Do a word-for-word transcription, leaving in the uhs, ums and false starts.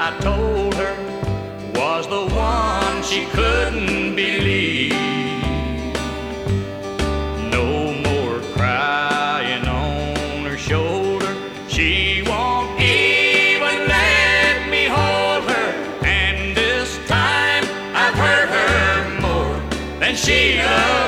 I told her was the one she couldn't believe. No more crying on her shoulder, she won't even let me hold her. And this time I've hurt her more than she loves.